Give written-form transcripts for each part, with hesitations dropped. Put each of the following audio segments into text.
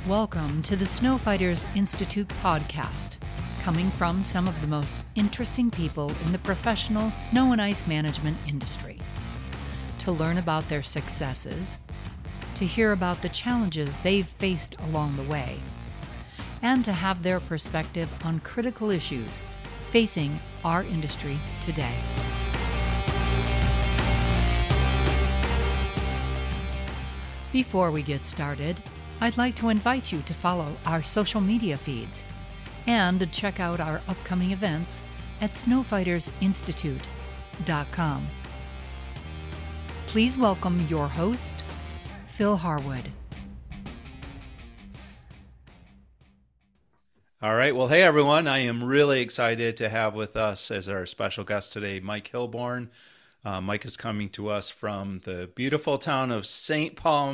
Welcome to the Snow Fighters Institute podcast, coming from some of the most interesting people in the professional snow and ice management industry. To learn about their successes, to hear about the challenges they've faced along the way, and to have their perspective on critical issues facing our industry today. Before we get started, I'd like to invite you to follow our social media feeds and to check out our upcoming events at snowfightersinstitute.com. Please welcome your host, Phil Harwood. All right. Well, hey, everyone. I am really excited to have with us as our special guest today, Mike Hilborn. Mike is coming to us from the beautiful town of St. Paul,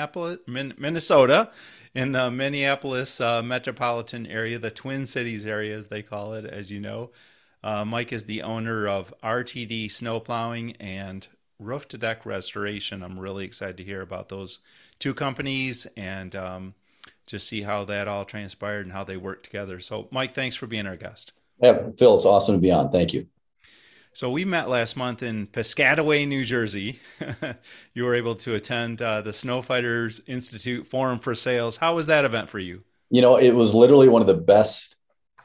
Minnesota, in the Minneapolis metropolitan area, the Twin Cities area, as they call it, as you know. Mike is the owner of RTD Snow Plowing and Roof to Deck Restoration. I'm really excited to hear about those two companies and just see how that all transpired and how they work together. So, Mike, thanks for being our guest. Yeah, Phil, it's awesome to be on. Thank you. So we met last month in Piscataway, New Jersey. You were able to attend the Snow Fighters Institute Forum for Sales. How was that event for you? You know, it was literally one of the best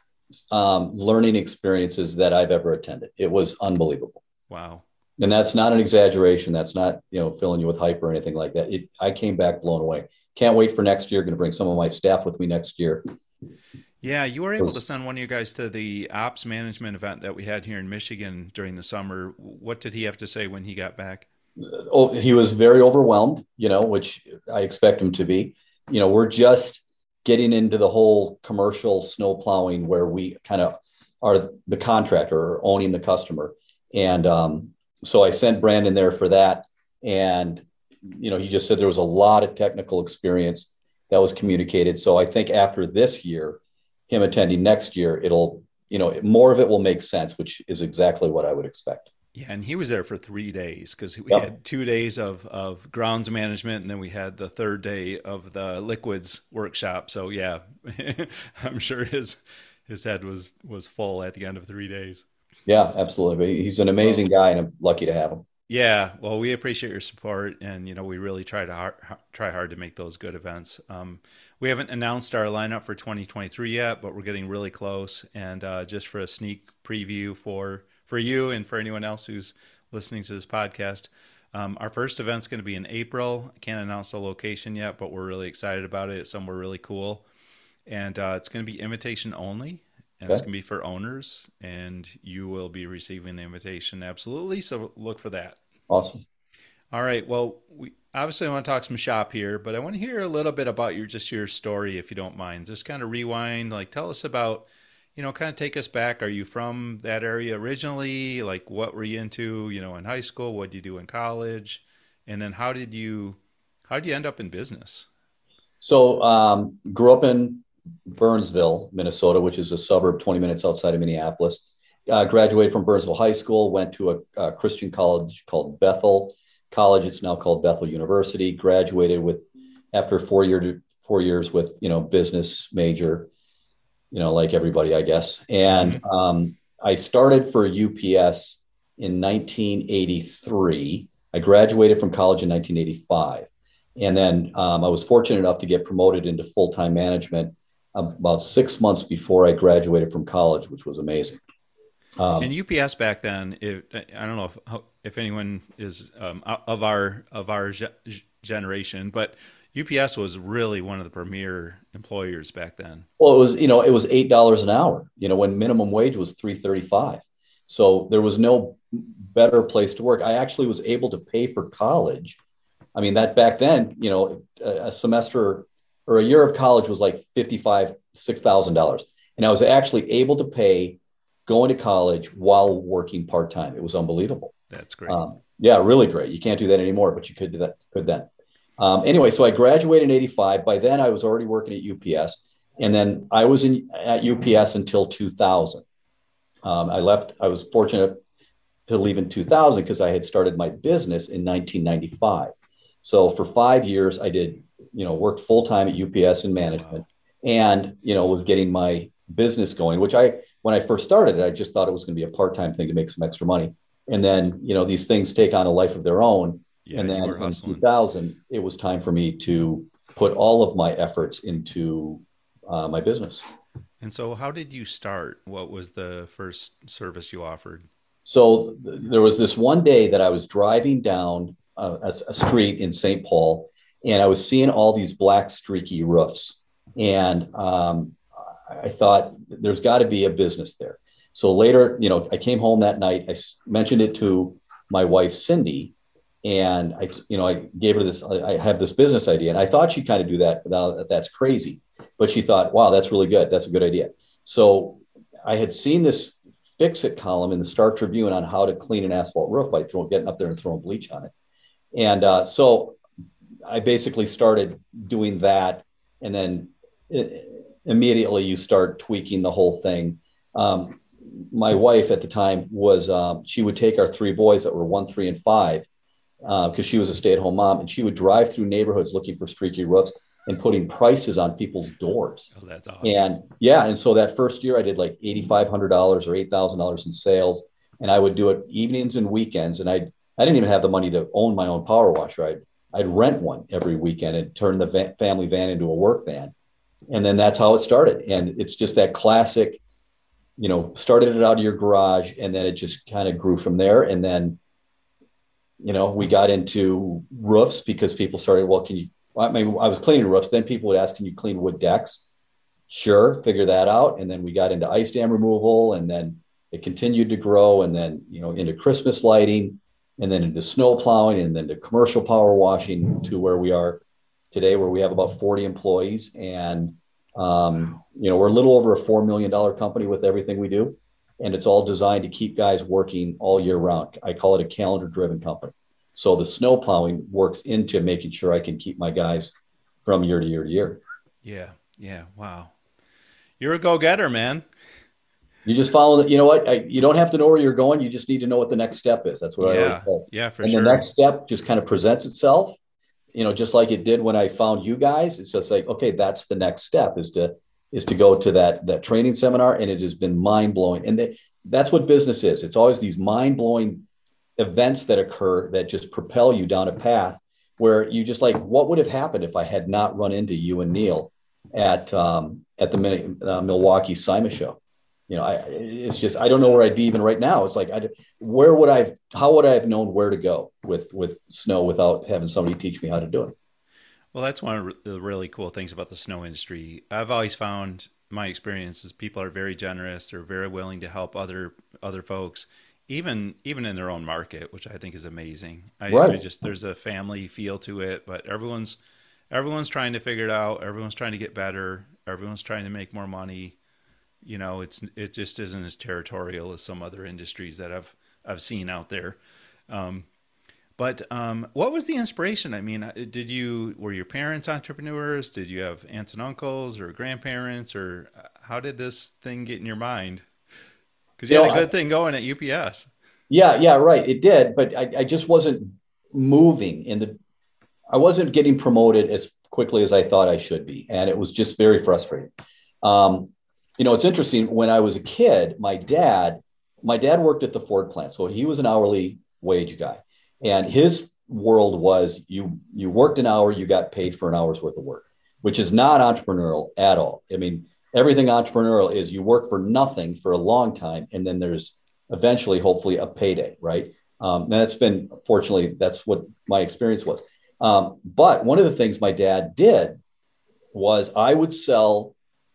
learning experiences that I've ever attended. It was unbelievable. Wow. And that's not an exaggeration. That's not, filling you with hype or anything like that. I came back blown away. Can't wait for next year. Going to bring some of my staff with me next year. Yeah, you were able to send one of you guys to the ops management event that we had here in Michigan during the summer. What did he have to say when he got back? Oh, he was very overwhelmed, which I expect him to be. We're just getting into the whole commercial snow plowing where we kind of are the contractor or owning the customer. And so I sent Brandon there for that. And, he just said there was a lot of technical experience that was communicated. So I think after this year, him attending next year, it'll, more of it will make sense, which is exactly what I would expect. Yeah. And he was there for 3 days because we had 2 days of grounds management. And then we had the third day of the liquids workshop. So yeah, I'm sure his head was full at the end of 3 days. Yeah, absolutely. He's an amazing guy and I'm lucky to have him. Yeah, well, we appreciate your support, and we really try hard to make those good events. We haven't announced our lineup for 2023 yet, but we're getting really close. And just for a sneak preview for you and for anyone else who's listening to this podcast, our first event's going to be in April. I can't announce the location yet, but we're really excited about it. It's somewhere really cool, and it's going to be invitation only. And It's going to be for owners, and you will be receiving the invitation. Absolutely. So look for that. Awesome. All right. Well, we obviously want to talk some shop here, but I want to hear a little bit about your story, if you don't mind. Just kind of rewind, tell us about, kind of take us back. Are you from that area originally? What were you into, in high school? What did you do in college? And then how did you end up in business? So grew up in Burnsville, Minnesota, which is a suburb 20 minutes outside of Minneapolis. Graduated from Burnsville High School, went to a Christian college called Bethel College. It's now called Bethel University. Graduated after 4 years with, business major, like everybody, I guess. And I started for UPS in 1983. I graduated from college in 1985. And then I was fortunate enough to get promoted into full-time management about 6 months before I graduated from college, which was amazing. And UPS back then, I don't know if anyone is of our generation, but UPS was really one of the premier employers back then. Well, it was $8 an hour, when minimum wage was $3.35. So there was no better place to work. I actually was able to pay for college. I mean, that back then, a semester or a year of college was like $6,000. And I was actually able to pay going to college while working part-time. It was unbelievable. That's great. Yeah, really great. You can't do that anymore, but you could do that then. Anyway, so I graduated in 85. By then I was already working at UPS. And then I was at UPS until 2000. I was fortunate to leave in 2000 because I had started my business in 1995. So for 5 years, I did, worked full time at UPS in management, and, was getting my business going, which when I first started it, I just thought it was going to be a part-time thing to make some extra money. And then, these things take on a life of their own. Yeah, and then in hustling. 2000, it was time for me to put all of my efforts into my business. And so how did you start? What was the first service you offered? So there was this one day that I was driving down a street in St. Paul, and I was seeing all these black streaky roofs. And I thought there's got to be a business there. So later, I came home that night. I mentioned it to my wife, Cindy, and I gave her this. I have this business idea, and I thought she'd kind of do that. That's crazy, but she thought, wow, that's really good. That's a good idea. So I had seen this fix-it column in the Star Tribune on how to clean an asphalt roof by getting up there and throwing bleach on it. And so I basically started doing that, and then immediately you start tweaking the whole thing. My wife at the time was, she would take our three boys that were 1, 3, and 5, because she was a stay-at-home mom, and she would drive through neighborhoods looking for streaky roofs and putting prices on people's doors. Oh, that's awesome. And yeah, and so that first year I did like $8,500 or $8,000 in sales, and I would do it evenings and weekends. And I didn't even have the money to own my own power washer. I'd rent one every weekend and turn the family van into a work van. And then that's how it started. And it's just that classic, started it out of your garage, and then it just kind of grew from there. And then, we got into roofs because people started, I was cleaning roofs. Then people would ask, can you clean wood decks? Sure. Figure that out. And then we got into ice dam removal, and then it continued to grow, and then, into Christmas lighting, and then into snow plowing, and then to commercial power washing, to where we are today, where we have about 40 employees. And, we're a little over a $4 million company with everything we do. And it's all designed to keep guys working all year round. I call it a calendar driven company. So the snow plowing works into making sure I can keep my guys from year to year to year. Yeah. Yeah. Wow. You're a go-getter, man. You just follow that. You know what? You don't have to know where you're going. You just need to know what the next step is. That's what I always say. Yeah, for sure. And the next step just kind of presents itself, just like it did when I found you guys. It's just like, okay, that's the next step is to go to that training seminar. And it has been mind blowing. And that's what business is. It's always these mind blowing events that occur that just propel you down a path where you just like, what would have happened if I had not run into you and Neil at the Milwaukee SIMA show? It's just, I don't know where I'd be even right now. It's like, how would I have known where to go with snow without having somebody teach me how to do it? Well, that's one of the really cool things about the snow industry. I've always found my experience is people are very generous. They're very willing to help other folks, even in their own market, which I think is amazing. There's a family feel to it, but everyone's trying to figure it out. Everyone's trying to get better. Everyone's trying to make more money. It just isn't as territorial as some other industries that I've seen out there. But what was the inspiration? I mean, were your parents entrepreneurs? Did you have aunts and uncles or grandparents, or how did this thing get in your mind? Because you had a good thing going at UPS. Yeah, right. It did, but I just wasn't moving I wasn't getting promoted as quickly as I thought I should be. And it was just very frustrating. It's interesting. When I was a kid, my dad worked at the Ford plant. So he was an hourly wage guy. And his world was you worked an hour, you got paid for an hour's worth of work, which is not entrepreneurial at all. I mean, everything entrepreneurial is you work for nothing for a long time, and then there's eventually, hopefully, a payday, right? Fortunately, that's what my experience was. But one of the things my dad did was I would sell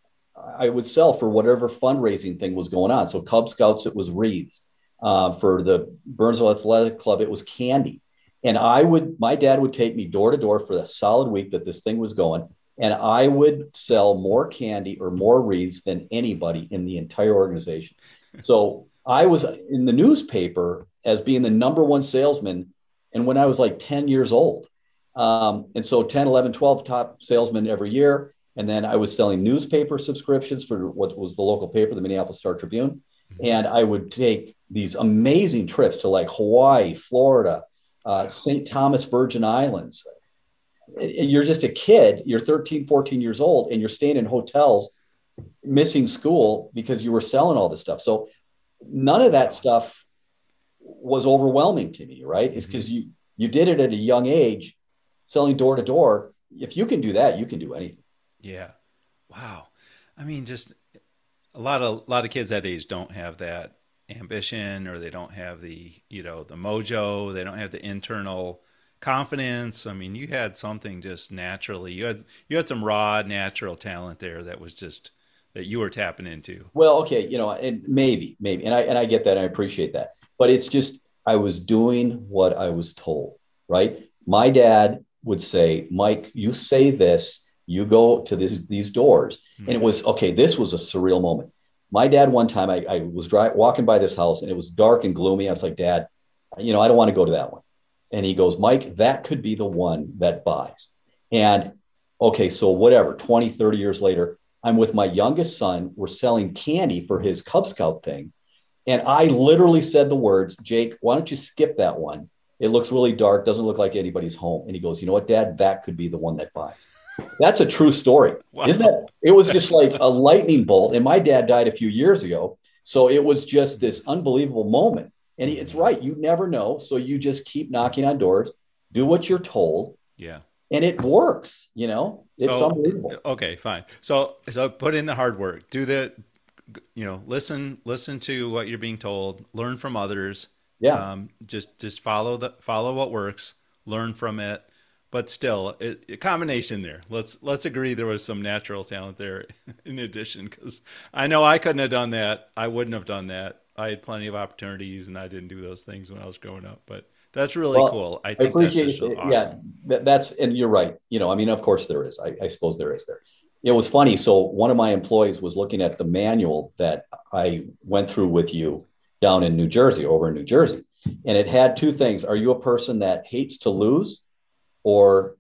for whatever fundraising thing was going on. So Cub Scouts, it was wreaths. For the Burnsville Athletic Club, it was candy. And my dad would take me door to door for the solid week that this thing was going. And I would sell more candy or more wreaths than anybody in the entire organization. So I was in the newspaper as being the number one salesman. And when I was like 10 years old, and so 10, 11, 12 top salesmen every year. And then I was selling newspaper subscriptions for what was the local paper, the Minneapolis Star Tribune. And I would take these amazing trips to like Hawaii, Florida, St. Thomas Virgin Islands. And you're just a kid, you're 13, 14 years old, and you're staying in hotels, missing school because you were selling all this stuff. So none of that stuff was overwhelming to me, right? It's because you did it at a young age, selling door to door. If you can do that, you can do anything. Yeah. Wow. I mean, just a lot of kids that age don't have that ambition, or they don't have the, the mojo. They don't have the internal confidence. I mean, you had something just naturally. You had some raw, natural talent there that was just that you were tapping into. Well, okay, and maybe, and I get that, and I appreciate that, but it's just I was doing what I was told, right? My dad would say, Mike, you say this, you go to these doors, and it was okay. This was a surreal moment. My dad, one time, I was walking by this house, and it was dark and gloomy. I was like, Dad, I don't want to go to that one. And he goes, Mike, that could be the one that buys. And okay, so whatever, 20, 30 years later, I'm with my youngest son. We're selling candy for his Cub Scout thing. And I literally said the words, Jake, why don't you skip that one? It looks really dark, doesn't look like anybody's home. And he goes, you know what, Dad, that could be the one that buys. That's a true story. Wow. Isn't that? It was just like a lightning bolt. And my dad died a few years ago. So it was just this unbelievable moment. And it's right. You never know. So you just keep knocking on doors, do what you're told. Yeah. And it works, it's unbelievable. Okay, fine. So put in the hard work, do the, listen to what you're being told, learn from others. Yeah. Just follow what works, learn from it, but still a combination there. Let's agree there was some natural talent there in addition, because I know I couldn't have done that. I wouldn't have done that. I had plenty of opportunities, and I didn't do those things when I was growing up. But that's really cool. I think that's just awesome. Yeah, and you're right. Of course there is. I suppose there is there. It was funny. So one of my employees was looking at the manual that I went through with you down in New Jersey, and it had two things. Are you a person that hates to lose or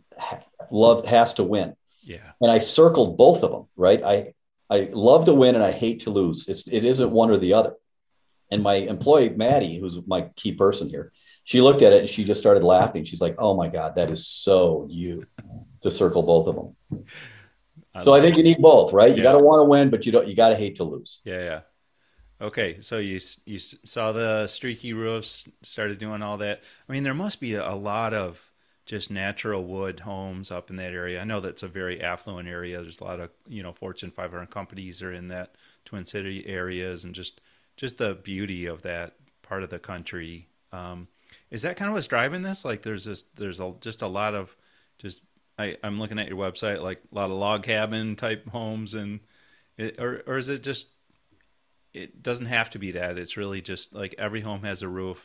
has to win? Yeah. And I circled both of them, right? I love to win and I hate to lose. It isn't one or the other. And my employee, Maddie, who's my key person here, she looked at it and she just started laughing. She's like, oh my God, that is so you to circle both of them. So I think you need both, right? You got to want to win, but you got to hate to lose. Yeah. Okay. So you saw the streaky roofs, started doing all that. I mean, there must be a lot of just natural wood homes up in that area. I know that's a very affluent area. There's a lot of, Fortune 500 companies are in that Twin City areas, and just the beauty of that part of the country. Is that kind of what's driving this? Like there's just a lot of I'm looking at your website, like a lot of log cabin type homes, or is it just, it doesn't have to be that. It's really just like every home has a roof,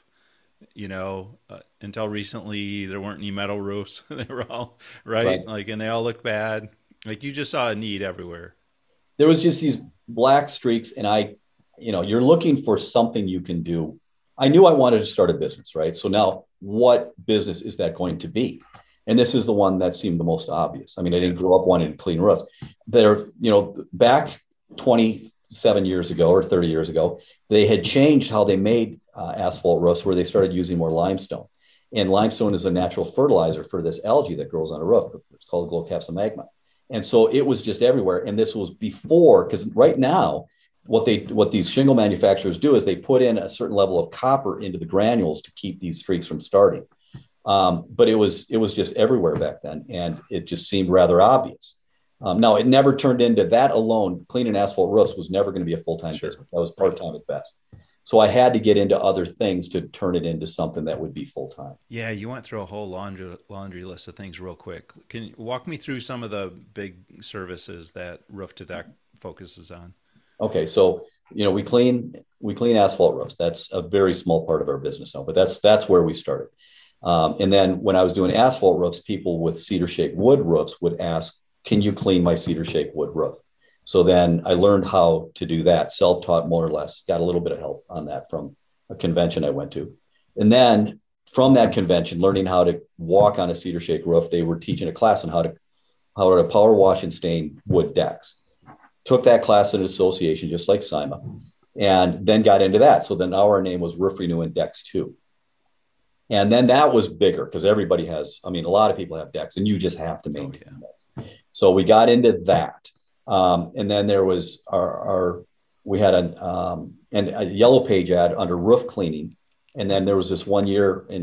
until recently there weren't any metal roofs. They were all right. Like, and they all look bad. Like you just saw a need everywhere. There was just these black streaks, and you're looking for something you can do. I knew I wanted to start a business, right? So now what business is that going to be? And this is the one that seemed the most obvious. I mean, I didn't grow up wanting to clean roofs. Back 27 years ago or 30 years ago, they had changed how they made asphalt roofs, where they started using more limestone. And limestone is a natural fertilizer for this algae that grows on a roof. It's called Glocapsa magma. And so it was just everywhere. And this was before, because right now, what these shingle manufacturers do is they put in a certain level of copper into the granules to keep these streaks from starting. But it was just everywhere back then, and it just seemed rather obvious. Now, it never turned into that alone. Cleaning asphalt roofs was never going to be a full-time business. That was part-time at best. So I had to get into other things to turn it into something that would be full-time. Yeah, you went through a whole laundry list of things real quick. Can you walk me through some of the big services that Roof to Deck focuses on? Okay, so we clean asphalt roofs. That's a very small part of our business now, but that's where we started. And then when I was doing asphalt roofs, people with cedar shake wood roofs would ask, can you clean my cedar shake wood roof? So then I learned how to do that, self-taught more or less, got a little bit of help on that from a convention I went to. And then from that convention, learning how to walk on a cedar shake roof, they were teaching a class on how to power wash and stain wood decks. Took that class in association, just like SIMA, and then got into that. So then our name was Roof Renew and Decks 2. And then that was bigger because everybody has, I mean, a lot of people have decks and you just have to maintain decks. So we got into that. And then there was we had a Yellow Page ad under roof cleaning. And then there was this one year in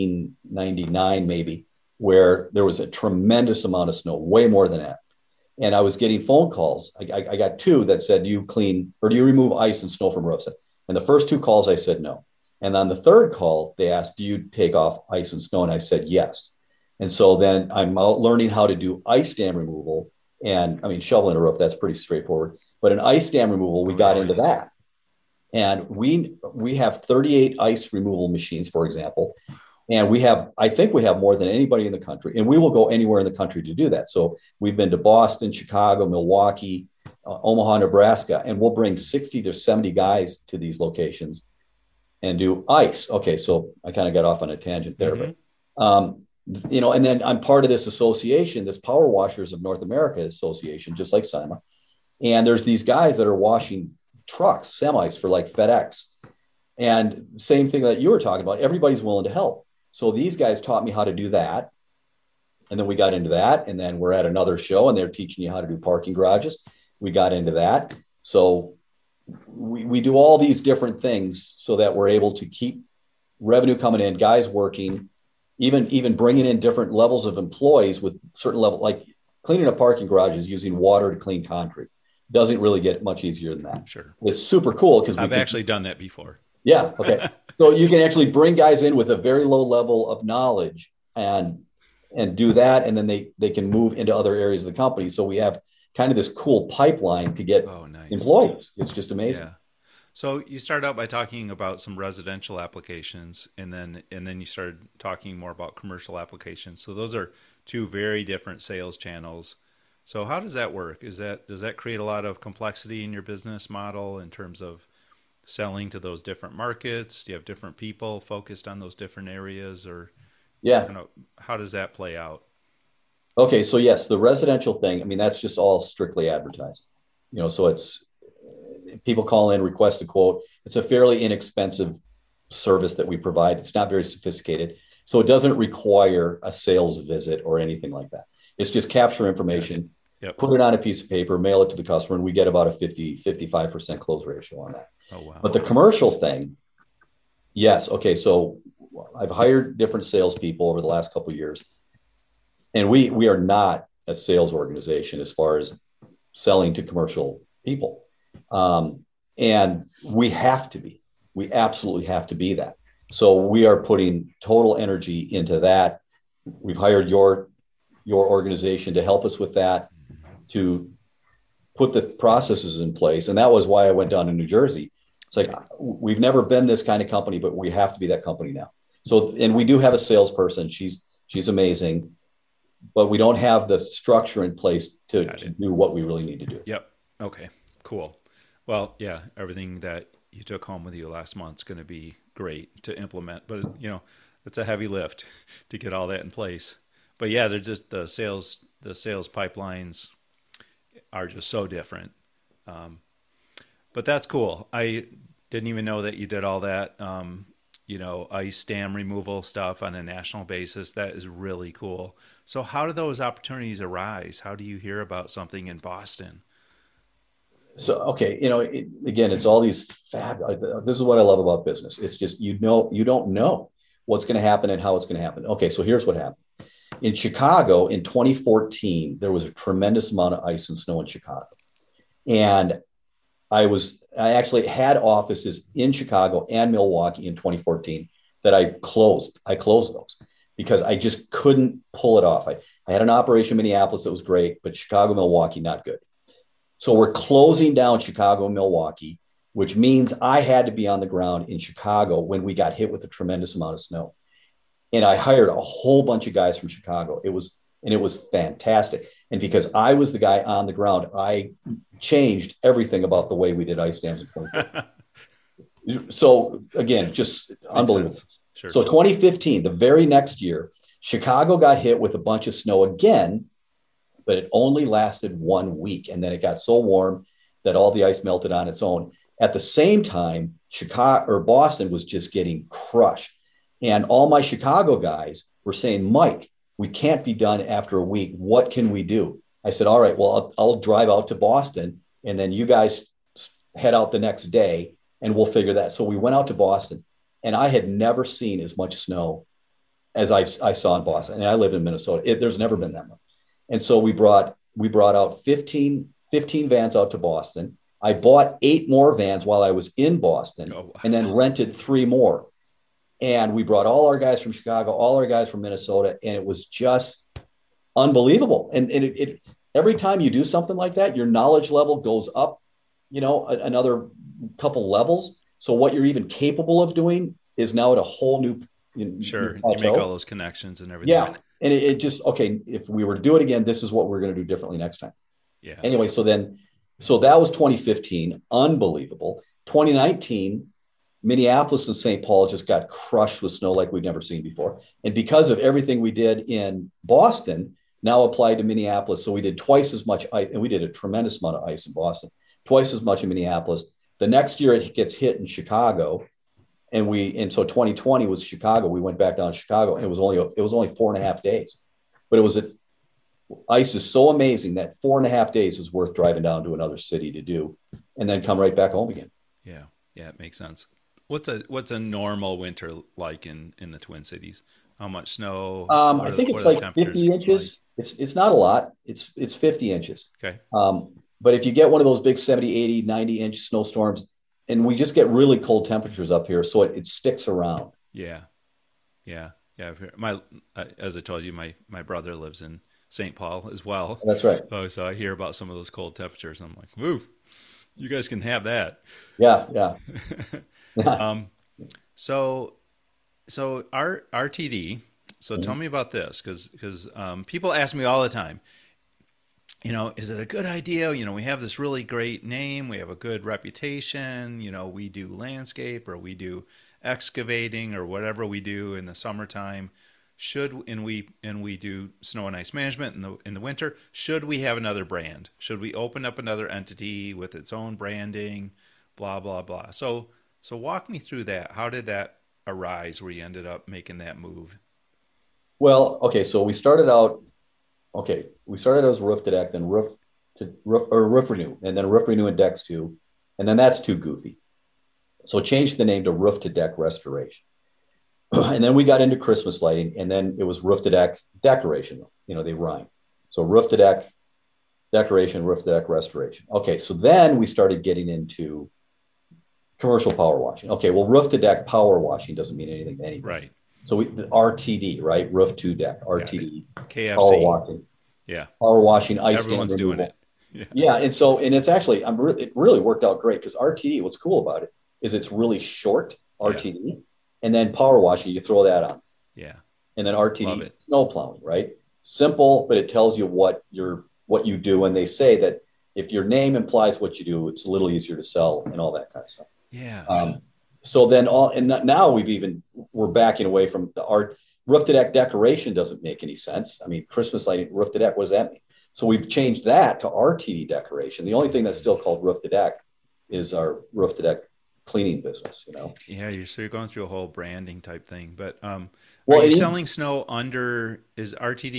1999, maybe, where there was a tremendous amount of snow, way more than that. And I was getting phone calls. I got two that said, do you clean or do you remove ice and snow from roofs? And the first two calls, I said no. And on the third call, they asked, do you take off ice and snow? And I said, yes. And so then I'm out learning how to do ice dam removal. And I mean, shoveling a roof, that's pretty straightforward. But in ice dam removal, we got into that. And we have 38 ice removal machines, for example. And I think we have more than anybody in the country. And we will go anywhere in the country to do that. So we've been to Boston, Chicago, Milwaukee, Omaha, Nebraska, and we'll bring 60 to 70 guys to these locations and do ice. Okay, so I kind of got off on a tangent there, but and then I'm part of this association, this Power Washers of North America Association, just like SIMA. And there's these guys that are washing trucks, semis for like FedEx. And same thing that you were talking about, everybody's willing to help. So these guys taught me how to do that. And then we got into that. And then we're at another show and they're teaching you how to do parking garages. We got into that. So we do all these different things so that we're able to keep revenue coming in, guys working, even bringing in different levels of employees with certain level, like cleaning a parking garage is using water to clean concrete. Doesn't really get much easier than that. Sure. It's super cool because I've actually done that before. Yeah. Okay. So you can actually bring guys in with a very low level of knowledge and do that. And then they can move into other areas of the company. So we have kind of this cool pipeline to get employees. It's just amazing. Yeah. So you started out by talking about some residential applications and then you started talking more about commercial applications. So those are two very different sales channels. So how does that work? Does that create a lot of complexity in your business model in terms of selling to those different markets? Do you have different people focused on those different areas or how does that play out? Okay. So yes, the residential thing, I mean, that's just all strictly advertised, so it's people call in, request a quote. It's a fairly inexpensive service that we provide. It's not very sophisticated. So it doesn't require a sales visit or anything like that. It's just capture information, put it on a piece of paper, mail it to the customer, and we get about a 55% close ratio on that. Oh, wow. But the commercial thing, yes. Okay. So I've hired different salespeople over the last couple of years, and we are not a sales organization as far as selling to commercial people. And we have to be. We absolutely have to be that. So we are putting total energy into that. We've hired your organization to help us with that, to put the processes in place. And that was why I went down to New Jersey. It's like, we've never been this kind of company, but we have to be that company now. So, and we do have a salesperson. She's amazing, but we don't have the structure in place to do what we really need to do. Yep. Okay, cool. Well, yeah, everything that you took home with you last month is going to be great to implement, but it's a heavy lift to get all that in place. But yeah, they're just the sales pipelines are just so different. But that's cool. I didn't even know that you did all that, ice dam removal stuff on a national basis. That is really cool. So how do those opportunities arise? How do you hear about something in Boston? So, okay. Again, it's all these this is what I love about business. It's just, you don't know what's going to happen and how it's going to happen. Okay. So here's what happened. In Chicago in 2014, there was a tremendous amount of ice and snow in Chicago. And I actually had offices in Chicago and Milwaukee in 2014 that I closed. I closed those because I just couldn't pull it off. I had an operation in Minneapolis that was great, but Chicago, Milwaukee, not good. So we're closing down Chicago and Milwaukee, which means I had to be on the ground in Chicago when we got hit with a tremendous amount of snow. And I hired a whole bunch of guys from Chicago. It was fantastic. And because I was the guy on the ground, I changed everything about the way we did ice dams in 2014. So again, just unbelievable. Sure. So 2015, the very next year, Chicago got hit with a bunch of snow again, but it only lasted 1 week. And then it got so warm that all the ice melted on its own. At the same time, Boston was just getting crushed. And all my Chicago guys were saying, Mike, we can't be done after a week. What can we do? I said, all right, well, I'll drive out to Boston and then you guys head out the next day and we'll figure that. So we went out to Boston and I had never seen as much snow as I saw in Boston. And I live in Minnesota. There's never been that much. And so we brought out 15 vans out to Boston. I bought 8 more vans while I was in Boston and then rented 3 more. And we brought all our guys from Chicago, all our guys from Minnesota, and it was just unbelievable. And it every time you do something like that, your knowledge level goes up, another couple levels. So what you're even capable of doing is now at a whole new Sure. You make all those connections and everything. Yeah. And it just, okay, if we were to do it again, this is what we're going to do differently next time. Yeah. Anyway, so that was 2015. Unbelievable. 2019, Minneapolis and St. Paul just got crushed with snow like we'd never seen before. And because of everything we did in Boston, now applied to Minneapolis. So we did twice as much ice, and we did a tremendous amount of ice in Boston, twice as much in Minneapolis. The next year it gets hit in Chicago. And so 2020 was Chicago. We went back down to Chicago and it was only 4.5 days, but ice is so amazing that 4.5 days is worth driving down to another city to do and then come right back home again. Yeah. Yeah. It makes sense. What's a normal winter like in the Twin Cities? How much snow? I think it's like 50 inches. Like? It's not a lot. It's 50 inches. Okay. But if you get one of those big 70, 80, 90 inch snowstorms, and we just get really cold temperatures up here, so it sticks around. Yeah. As I told you, my brother lives in St. Paul as well. That's right. So I hear about some of those cold temperatures. I'm like, woo, you guys can have that. Yeah. So RTD. So tell me about this, because people ask me all the time, is it a good idea? We have this really great name. We have a good reputation. We do landscape or we do excavating or whatever we do in the summertime. And we do snow and ice management in the winter. Should we have another brand? Should we open up another entity with its own branding? Blah, blah, blah. So walk me through that. How did that arise where you ended up making that move? Well, okay. So we started out as Roof to Deck, then Roof Renew, and then Roof Renew and Decks 2. And then that's too goofy. So changed the name to Roof to Deck Restoration. And then we got into Christmas lighting, and then it was Roof to Deck Decoration. They rhyme. So Roof to Deck Decoration, Roof to Deck Restoration. Okay. So then we started getting into commercial power washing. Okay. Well, Roof to Deck power washing doesn't mean anything to anybody. Right. So RTD, right? Roof to Deck, RTD, KFC. power washing. Yeah. Power washing, ice Everyone's dam doing removal. it. Yeah. And it's actually, it really worked out great because RTD, what's cool about it is it's really short, RTD. Yeah. And then power washing, you throw that on. Yeah. And then RTD, snow plowing, right? Simple, but it tells you what you do. And they say that if your name implies what you do, it's a little easier to sell and all that kind of stuff. Yeah. So then now we're backing away from the art. Roof to Deck Decoration doesn't make any sense. I mean, Christmas lighting, Roof to Deck, what does that mean? So we've changed that to RTD Decoration. The only thing that's still called Roof to Deck is our Roof to Deck cleaning business, Yeah, you're going through a whole branding type thing. But are you selling snow is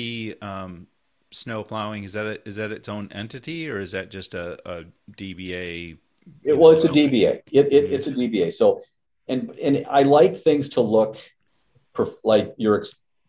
RTD snow plowing, is that its own entity, or is that just a DBA? It's a DBA. It's a DBA. So, and I like things to look like you're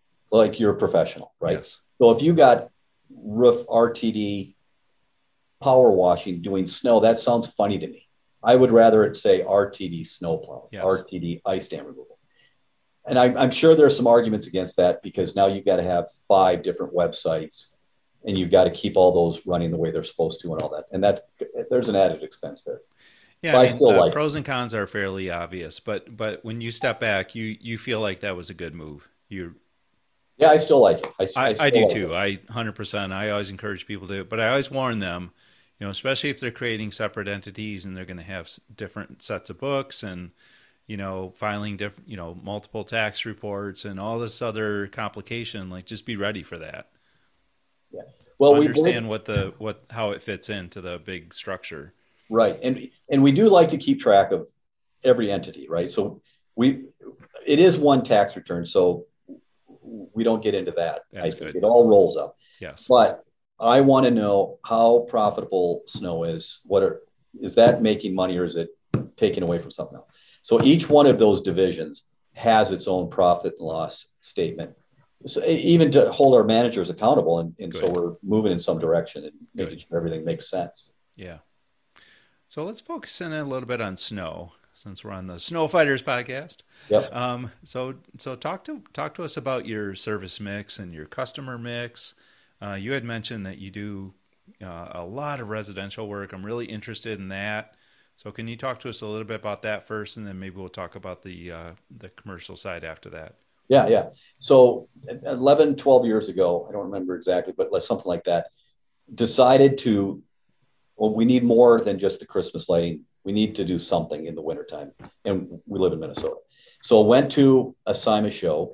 a professional, right? Yes. So if you got Roof RTD power washing doing snow, that sounds funny to me. I would rather it say RTD snow plowing, yes. RTD ice dam removal. And I'm sure there's some arguments against that because now you've got to have 5 different websites and you've got to keep all those running the way they're supposed to and all that. And there's an added expense there. Yeah, pros and cons are fairly obvious, but when you step back, you feel like that was a good move. Yeah, I still like it. I do too. 100%. I always encourage people to, but I always warn them, especially if they're creating separate entities and they're going to have different sets of books and, filing different, multiple tax reports and all this other complication, like just be ready for that. Yeah. Well, understand how it fits into the big structure. Right. And we do like to keep track of every entity, right? So it is one tax return, so we don't get into that. That's I think good. it all rolls up. Yes. But I want to know how profitable snow is. Is that making money, or is it taken away from something else? So each one of those divisions has its own profit and loss statement. So even to hold our managers accountable, and so we're moving in some direction and making sure everything makes sense. Yeah. So let's focus in a little bit on snow, since we're on the Snow Fighters podcast. Yep. So talk to us about your service mix and your customer mix. You had mentioned that you do a lot of residential work. I'm really interested in that. So can you talk to us a little bit about that first, and then maybe we'll talk about the commercial side after that? Yeah. So 11, 12 years ago, I don't remember exactly, but something like that, decided we need more than just the Christmas lighting. We need to do something in the wintertime. And we live in Minnesota. So went to a SIMA show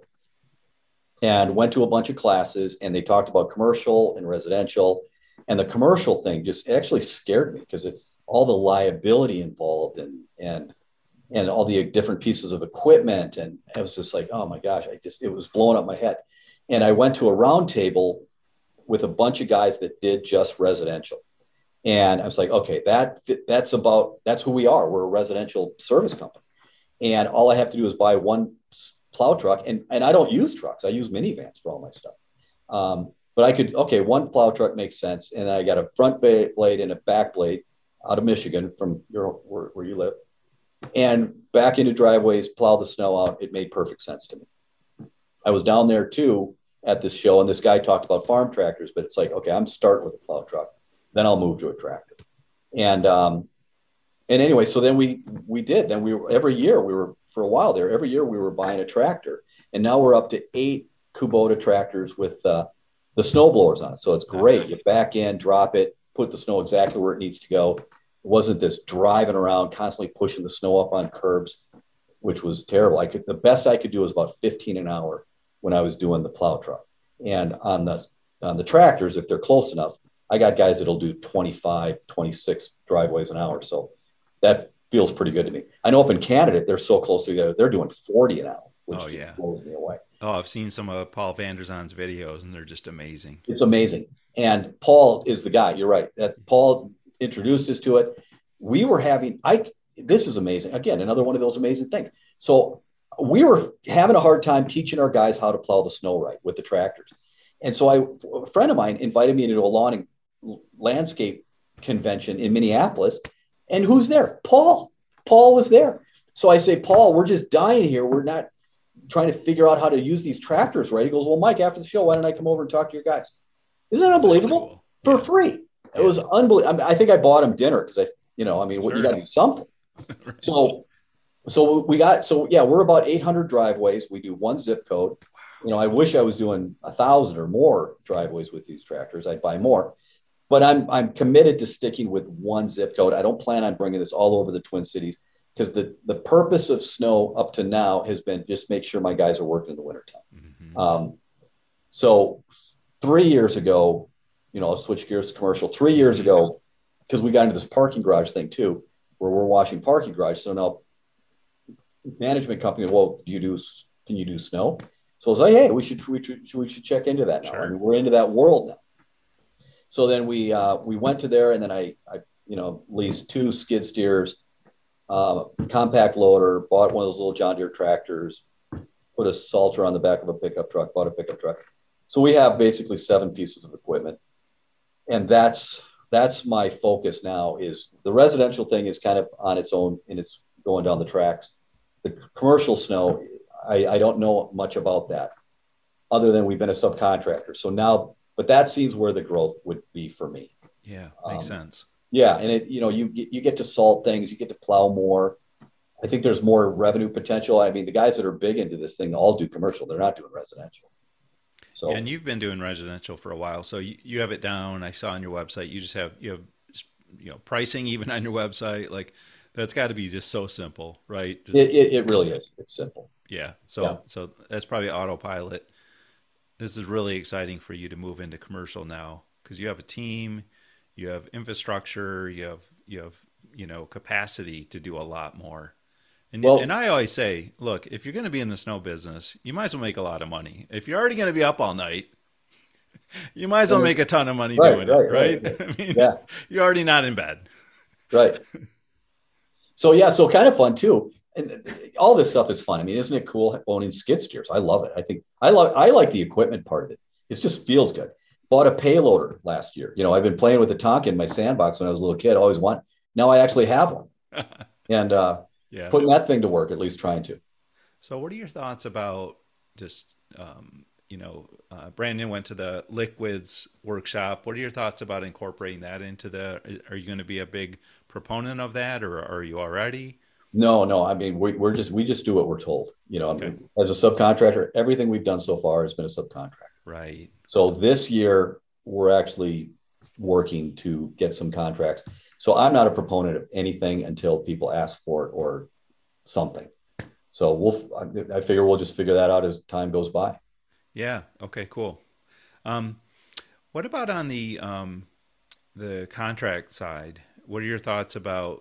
and went to a bunch of classes, and they talked about commercial and residential. And the commercial thing just actually scared me because all the liability involved and all the different pieces of equipment. And I was just like, oh my gosh, it was blowing up my head. And I went to a round table with a bunch of guys that did just residential. And I was like, okay, that's who we are. We're a residential service company. And all I have to do is buy one plow truck. And I don't use trucks. I use minivans for all my stuff. But one plow truck makes sense. And I got a front blade and a back blade out of Michigan from where you live, and back into driveways, plow the snow out. It made perfect sense to me. I was down there too at this show, and this guy talked about farm tractors, but it's like, okay, I'm starting with a plow truck, then I'll move to a tractor. And anyway, so then we did. Then for a while there, every year we were buying a tractor, and now we're up to 8 Kubota tractors with the snow blowers on it. So it's great. Nice. You back in, drop it, put the snow exactly where it needs to go. It wasn't this driving around, constantly pushing the snow up on curbs, which was terrible. The best I could do was about 15 an hour when I was doing the plow truck. And on the tractors, if they're close enough, I got guys that'll do 25, 26 driveways an hour. So that feels pretty good to me. I know up in Canada, they're so close together, they're doing 40 an hour, which blows me away. Oh, I've seen some of Paul Vanderzon's videos, and they're just amazing. It's amazing. And Paul is the guy. You're right. Paul introduced us to it. This is amazing. Again, another one of those amazing things. So we were having a hard time teaching our guys how to plow the snow right with the tractors. And so a friend of mine invited me to a lawn and landscape convention in Minneapolis. And who's there? Paul. Paul was there. So I say, Paul, we're just dying here. We're not trying to figure out how to use these tractors right. He goes, well, Mike, after the show, why don't I come over and talk to your guys? Isn't that unbelievable? Cool. For free. It was unbelievable. I think I bought him dinner because you got to do something. Right. So we're about 800 driveways. We do one zip code. I wish I was doing 1,000 or more driveways with these tractors. I'd buy more, but I'm committed to sticking with one zip code. I don't plan on bringing this all over the Twin Cities because the purpose of snow up to now has been just make sure my guys are working in the wintertime. Mm-hmm. So 3 years ago, I'll switch gears to commercial. 3 years ago, because we got into this parking garage thing too, where we're washing parking garage. So now management company, well, can you do snow? So I was like, hey, we should check into that now. Sure. I mean, we're into that world now. So then we went to there, and then I leased 2 skid steers, compact loader, bought one of those little John Deere tractors, put a salter on the back of a pickup truck, bought a pickup truck. So we have basically 7 pieces of equipment. And that's my focus now. Is the residential thing is kind of on its own, and it's going down the tracks. The commercial snow, I don't know much about that other than we've been a subcontractor. So now, but that seems where the growth would be for me. Yeah. Makes sense. Yeah. And you get to salt things, you get to plow more. I think there's more revenue potential. I mean, the guys that are big into this thing all do commercial. They're not doing residential. So, and you've been doing residential for a while, so you have it down. I saw on your website, you have pricing even on your website. Like that's got to be just so simple, right? It really is. It's simple. Yeah. So that's probably autopilot. This is really exciting for you to move into commercial now because you have a team, you have infrastructure, you have capacity to do a lot more. And I always say, look, if you're going to be in the snow business, you might as well make a lot of money. If you're already going to be up all night, you might as well make a ton of money doing it, right? I mean, yeah, you're already not in bed. right. So kind of fun too. And all this stuff is fun. I mean, isn't it cool owning skid steers? I love it. I think I like the equipment part of it. It just feels good. Bought a payloader last year. I've been playing with the Tonka in my sandbox when I was a little kid. I always want. Now I actually have one, and putting that thing to work, at least trying to. So, what are your thoughts about just Brandon went to the liquids workshop. What are your thoughts about incorporating that into are you going to be a big proponent of that, or are you already? No. I mean, we just do what we're told. Okay. I mean, as a subcontractor, everything we've done so far has been a subcontract. Right. So this year we're actually working to get some contracts. So I'm not a proponent of anything until people ask for it or something. So I figure we'll just figure that out as time goes by. Yeah. Okay, cool. What about on the contract side? What are your thoughts about,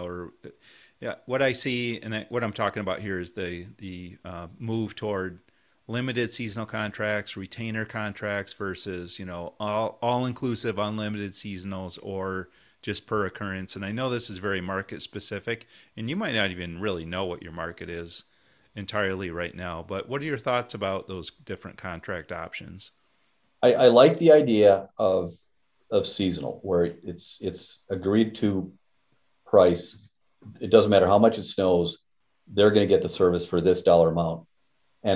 what I see and what I'm talking about here is the move toward limited seasonal contracts, retainer contracts versus, all inclusive unlimited seasonals or just per occurrence. And I know this is very market specific, and you might not even really know what your market is entirely right now, but what are your thoughts about those different contract options? I like the idea of seasonal, where it's agreed to price. It doesn't matter how much it snows, they're going to get the service for this dollar amount, and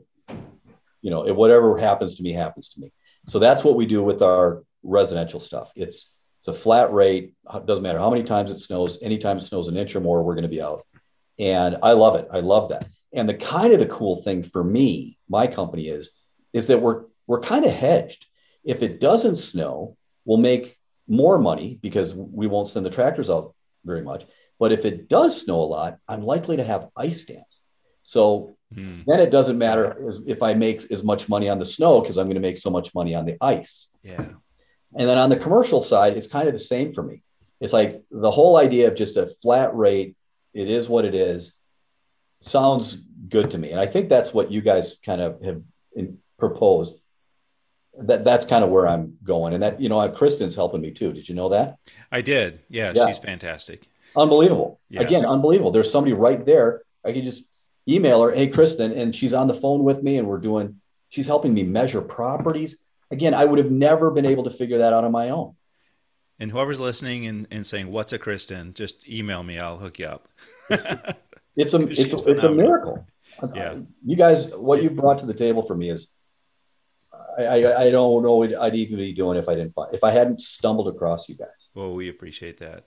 whatever happens to me happens to me. So that's what we do with our residential stuff. It's a flat rate. It doesn't matter how many times it snows. Anytime it snows an inch or more, we're going to be out. And I love it. I love that. And the cool thing for me, my company is that we're kind of hedged. If it doesn't snow, we'll make more money because we won't send the tractors out very much. But if it does snow a lot, I'm likely to have ice dams. So then it doesn't matter if I make as much money on the snow because I'm going to make so much money on the ice. Yeah. And then on the commercial side, it's kind of the same for me. It's like the whole idea of just a flat rate, it is what it is, sounds good to me. And I think that's what you guys kind of have proposed. That's kind of where I'm going. And that, Kristen's helping me too. Did you know that? I did. Yeah. She's fantastic. Unbelievable. Yeah. Again, unbelievable. There's somebody right there. I can just email her, hey, Kristen, and she's on the phone with me and she's helping me measure properties. Again, I would have never been able to figure that out on my own. And whoever's listening and saying, what's a Kristen, just email me. I'll hook you up. It's a miracle. Yeah. You guys, what you brought to the table for me is, I don't know what I'd even be doing if I hadn't stumbled across you guys. Well, we appreciate that.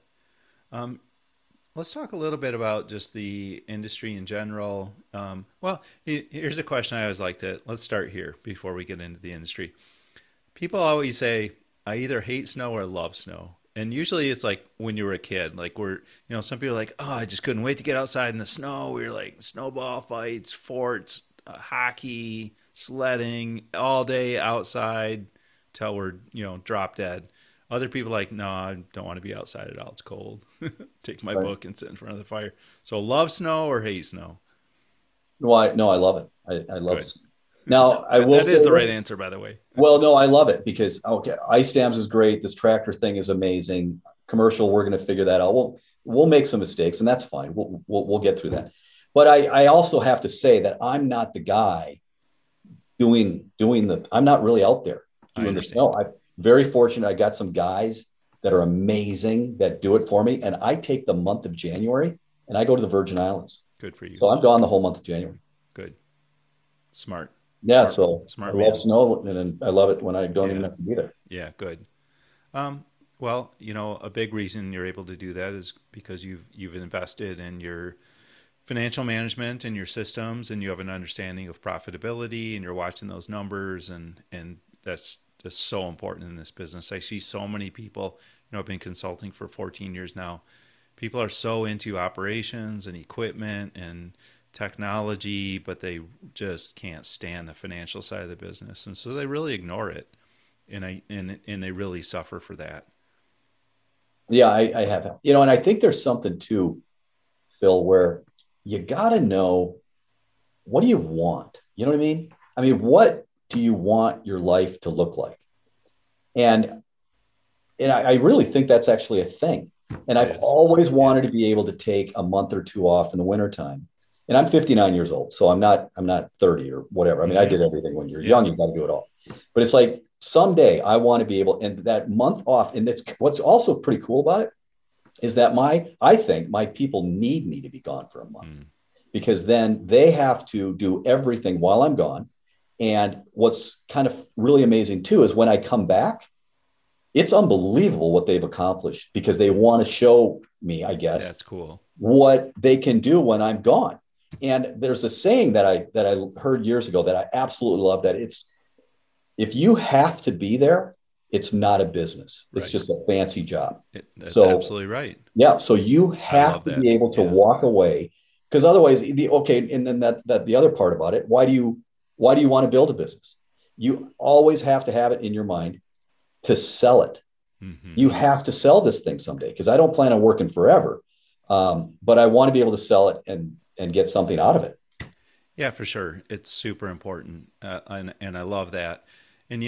Let's talk a little bit about just the industry in general. Here's a question I always let's start here before we get into the industry. People always say, I either hate snow or love snow. And usually it's like when you were a kid, like some people are like, oh, I just couldn't wait to get outside in the snow. We were like snowball fights, forts, hockey, sledding all day outside till we're, drop dead. Other people are like, no, I don't want to be outside at all. It's cold. Take my book and sit in front of the fire. So love snow or hate snow? No, I love it. I love it. Now, I will. That is the right answer, by the way. Well, no, I love it because, ice dams is great. This tractor thing is amazing. Commercial, we're going to figure that out. We'll make some mistakes, and that's fine. We'll get through that. But I also have to say that I'm not the guy doing I'm not really out there doing the snow. I'm very fortunate. I got some guys that are amazing that do it for me, and I take the month of January and I go to the Virgin Islands. Good for you. So I'm gone the whole month of January. Good. Smart. Yeah, so smart I love snow, and I love it when I don't even have to be there. Yeah, good. Well, a big reason you're able to do that is because you've invested in your financial management and your systems, and you have an understanding of profitability, and you're watching those numbers, and that's just so important in this business. I see so many people, I've been consulting for 14 years now. People are so into operations and equipment and technology, but they just can't stand the financial side of the business, and so they really ignore it, and they really suffer for that. Yeah, I have, and I think there's something too, Phil, where you got to know, what do you want? You know what I mean? I mean, what do you want your life to look like? And I really think that's actually a thing. And I've always wanted to be able to take a month or two off in the wintertime. And I'm 59 years old, so I'm not 30 or whatever. I mean, I did everything when you're young, you got to do it all. But it's like someday I want to be able, and that month off, and that's what's also pretty cool about it is that I think my people need me to be gone for a month because then they have to do everything while I'm gone. And what's kind of really amazing too is when I come back, it's unbelievable what they've accomplished because they want to show me, I guess, that's cool, what they can do when I'm gone. And there's a saying that I heard years ago that I absolutely love, that it's, if you have to be there, it's not a business. It's just a fancy job. That's absolutely right. Yeah. So you have to be able to walk away, because otherwise and then that the other part about it, why do you want to build a business? You always have to have it in your mind to sell it. Mm-hmm. You have to sell this thing someday, because I don't plan on working forever. But I want to be able to sell it and get something out of it. Yeah, for sure. It's super important. And I love that. And,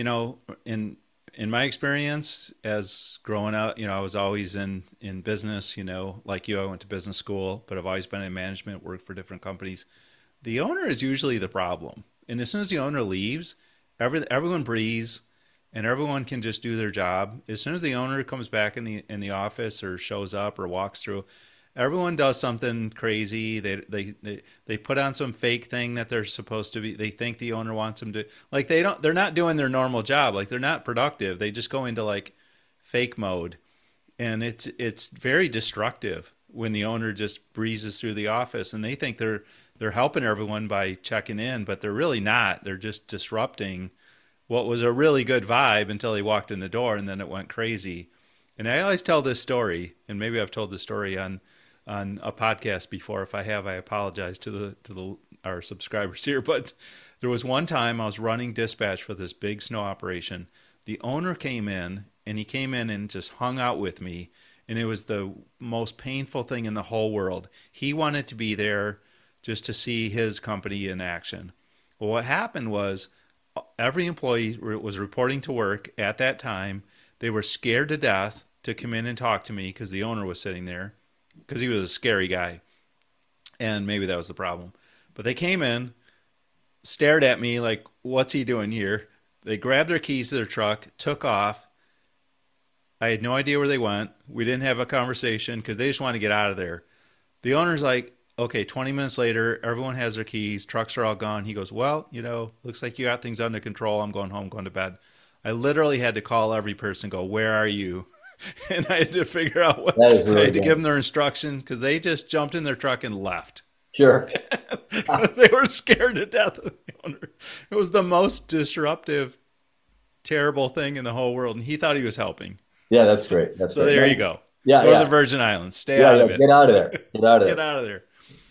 in my experience as growing up, I was always in business, like you, I went to business school, but I've always been in management, worked for different companies. The owner is usually the problem. And as soon as the owner leaves, everyone breathes and everyone can just do their job. As soon as the owner comes back in the office or shows up or walks through, everyone does something crazy. They put on some fake thing that they're supposed to be. They think the owner wants them to, like, they're not doing their normal job. Like, they're not productive. They just go into like fake mode. And it's very destructive when the owner just breezes through the office and they think they're helping everyone by checking in, but they're really not. They're just disrupting what was a really good vibe until he walked in the door, and then it went crazy. And I always tell this story, and maybe I've told this story on a podcast before. If I have, I apologize to our subscribers here. But there was one time I was running dispatch for this big snow operation. The owner came in, and he came in and just hung out with me, and it was the most painful thing in the whole world. He wanted to be there just to see his company in action. Well, what happened was every employee was reporting to work at that time. They were scared to death to come in and talk to me because the owner was sitting there, because he was a scary guy. And maybe that was the problem. But they came in, stared at me like, what's he doing here? They grabbed their keys to their truck, took off. I had no idea where they went. We didn't have a conversation because they just wanted to get out of there. The owner's like, okay, 20 minutes later, everyone has their keys, trucks are all gone. He goes, well, looks like you got things under control. I'm going home, going to bed. I literally had to call every person, go, where are you? And I had to figure out what I had to give them their instruction, because they just jumped in their truck and left. Sure. They were scared to death of the owner. It was the most disruptive, terrible thing in the whole world. And he thought he was helping. Yeah, that's great. So there you go. Yeah, go to the Virgin Islands. Stay out of it. Get out of there. Get out of there. Get out of there.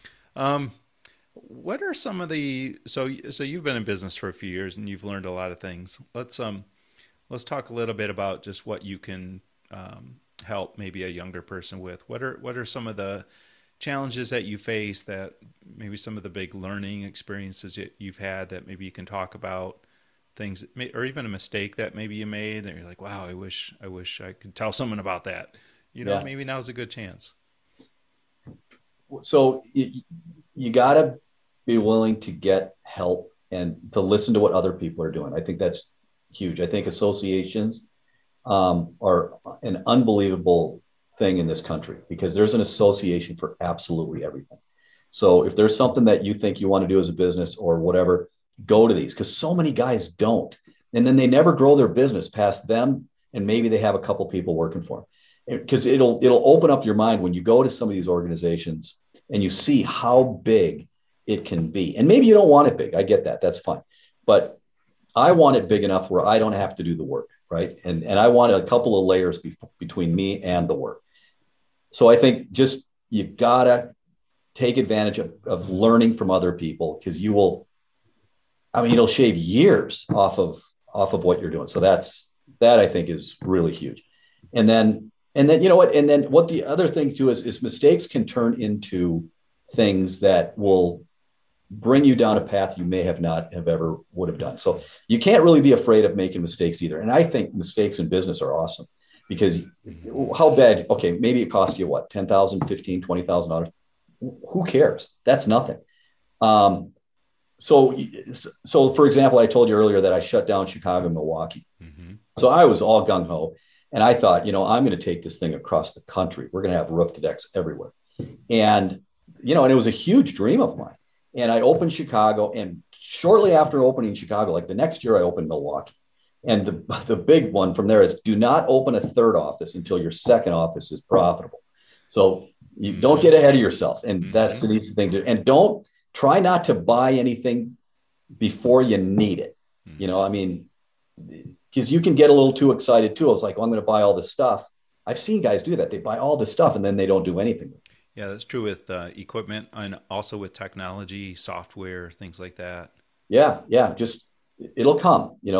What are some of the, so you've been in business for a few years and you've learned a lot of things. Let's talk a little bit about just what you can help maybe a younger person with. What are some of the challenges that you face, that maybe some of the big learning experiences that you've had that maybe you can talk about, things or even a mistake that maybe you made and you're like, wow, I wish I could tell someone about that. Maybe now's a good chance. So you got to be willing to get help and to listen to what other people are doing. I think that's huge. I think associations are an unbelievable thing in this country, because there's an association for absolutely everything. So if there's something that you think you want to do as a business or whatever, go to these, because so many guys don't. And then they never grow their business past them. And maybe they have a couple people working for them, because it'll open up your mind when you go to some of these organizations and you see how big it can be. And maybe you don't want it big. I get that. That's fine. But I want it big enough where I don't have to do the work, right? And I want a couple of layers between me and the work. So I think just you got to take advantage of learning from other people, because it'll shave years off of what you're doing. So that I think is really huge. And then what the other thing too is mistakes can turn into things that will bring you down a path you may have not have ever would have done. So you can't really be afraid of making mistakes either. And I think mistakes in business are awesome because how bad, okay, maybe it cost you what, $10,000, $15,000, $20,000. Who cares? That's nothing. So for example, I told you earlier that I shut down Chicago and Milwaukee. Mm-hmm. So I was all gung ho and I thought, I'm going to take this thing across the country. We're going to have roof to decks everywhere. And it was a huge dream of mine. And I opened Chicago, and shortly after opening Chicago, like the next year, I opened Milwaukee. And the big one from there is do not open a third office until your second office is profitable. So you don't get ahead of yourself. And that's an easy thing to do. And don't try not to buy anything before you need it. Because you can get a little too excited too. It's like, I'm going to buy all this stuff. I've seen guys do that. They buy all this stuff and then they don't do anything. Yeah, that's true with equipment and also with technology, software, things like that. Yeah. Just it'll come. You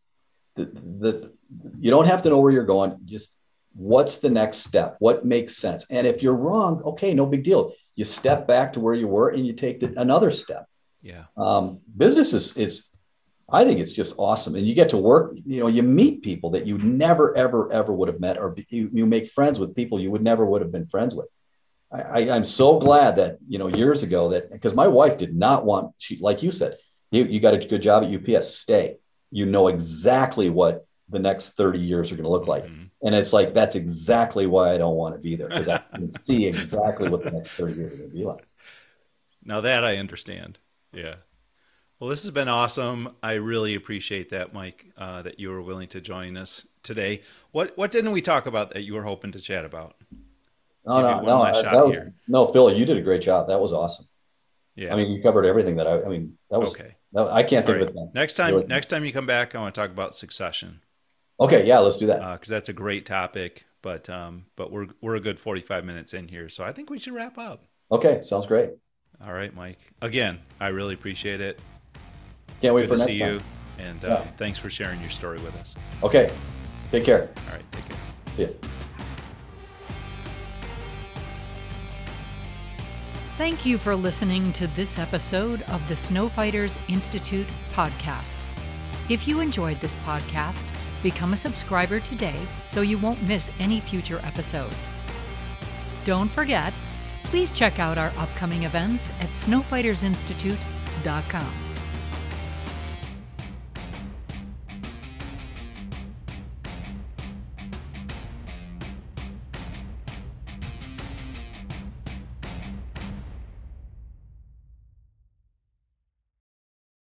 don't have to know where you're going. Just what's the next step? What makes sense? And if you're wrong, okay, no big deal. You step back to where you were and you take another step. Yeah. Business is I think it's just awesome, and you get to work. You meet people that you never ever would have met, or you make friends with people you never would have been friends with. I'm so glad that, years ago because my wife did not want, like you said, you got a good job at UPS, stay. You know exactly what the next 30 years are going to look like. Mm-hmm. And it's like, that's exactly why I don't want to be there, because I can see exactly what the next 30 years are going to be like. Now that I understand. Yeah. Well, this has been awesome. I really appreciate that, Mike, that you were willing to join us today. What didn't we talk about that you were hoping to chat about? No, Phil, you did a great job. That was awesome. Yeah. I mean, you covered everything that that was okay. I can't think of it. Next time you come back, I want to talk about succession. Okay. Yeah, let's do that. Cause that's a great topic, but we're a good 45 minutes in here. So I think we should wrap up. Okay. Sounds great. All right, Mike, again, I really appreciate it. Can't wait for next time. Good to see you. And thanks for sharing your story with us. Okay. Take care. All right. Take care. See you. Thank you for listening to this episode of the Snowfighters Institute podcast. If you enjoyed this podcast, become a subscriber today so you won't miss any future episodes. Don't forget, please check out our upcoming events at snowfightersinstitute.com.